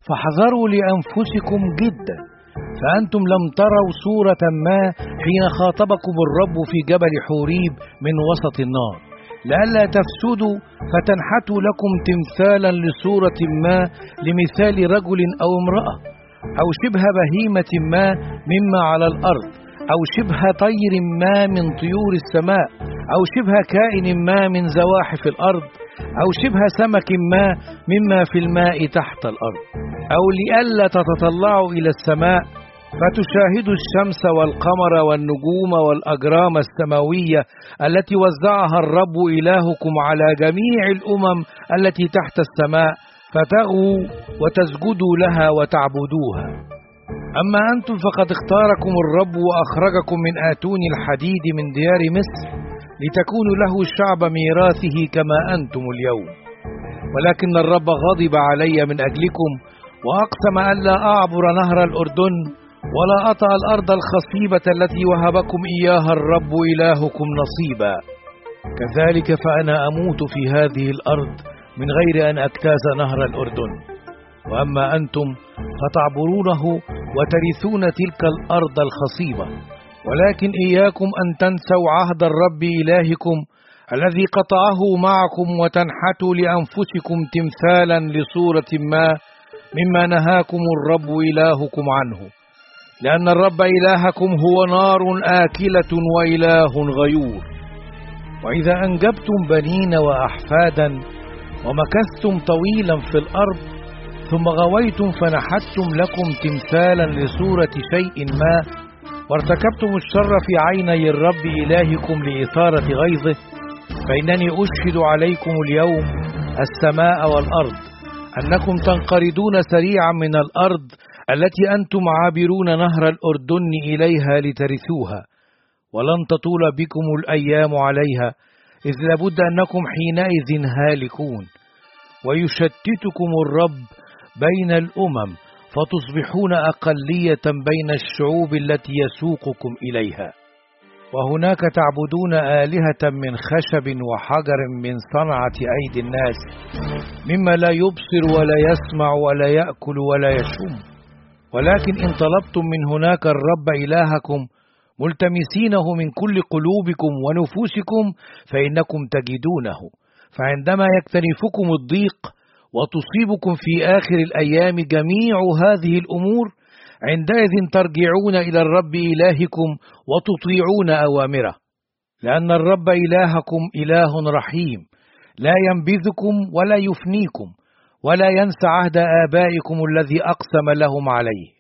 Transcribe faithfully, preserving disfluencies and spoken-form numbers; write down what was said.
فاحذروا لأنفسكم جدا، فأنتم لم تروا صورة ما حين خاطبكم الرب في جبل حوريب من وسط النار، لئلا تفسدوا فتنحتوا لكم تمثالا لصورة ما لمثال رجل أو امرأة أو شبه بهيمة ما مما على الأرض أو شبه طير ما من طيور السماء أو شبه كائن ما من زواحف الأرض أو شبه سمك ما مما في الماء تحت الأرض، أو لئلا تتطلعوا إلى السماء فتشاهدوا الشمس والقمر والنجوم والأجرام السماوية التي وزعها الرب إلهكم على جميع الأمم التي تحت السماء، فتغوا وتسجدوا لها وتعبدوها. أما أنتم فقد اختاركم الرب وأخرجكم من آتون الحديد من ديار مصر لتكونوا له شعب ميراثه كما أنتم اليوم. ولكن الرب غضب علي من أجلكم وأقسم ألا أعبر نهر الأردن ولا أطأ الأرض الخصيبة التي وهبكم إياها الرب إلهكم نصيبا. كذلك فأنا أموت في هذه الأرض من غير أن أجتاز نهر الأردن. وأما أنتم فتعبرونه وترثون تلك الأرض الخصيبة، ولكن إياكم أن تنسوا عهد الرب إلهكم الذي قطعه معكم وتنحتوا لأنفسكم تمثالا لصورة ما مما نهاكم الرب إلهكم عنه، لأن الرب إلهكم هو نار آكلة وإله غيور. وإذا أنجبتم بنين وأحفادا ومكثتم طويلا في الأرض ثم غويتم فنحتم لكم تمثالا لصورة شيء ما وارتكبتم الشر في عيني الرب إلهكم لإثارة غيظه، فإنني أشهد عليكم اليوم السماء والأرض أنكم تنقرضون سريعا من الأرض التي أنتم عابرون نهر الأردن إليها لترثوها، ولن تطول بكم الأيام عليها، إذ لابد أنكم حينئذ هالكون، ويشتتكم الرب بين الأمم فتصبحون أقلية بين الشعوب التي يسوقكم إليها. وهناك تعبدون آلهة من خشب وحجر من صنعة أيدي الناس، مما لا يبصر ولا يسمع ولا يأكل ولا يشم. ولكن إن طلبتم من هناك الرب إلهكم ملتمسينه من كل قلوبكم ونفوسكم فإنكم تجدونه، فعندما يكتنفكم الضيق وتصيبكم في آخر الأيام جميع هذه الأمور، عندئذ ترجعون إلى الرب إلهكم وتطيعون أوامره، لأن الرب إلهكم إله رحيم لا ينبذكم ولا يفنيكم ولا ينسى عهد آبائكم الذي أقسم لهم عليه.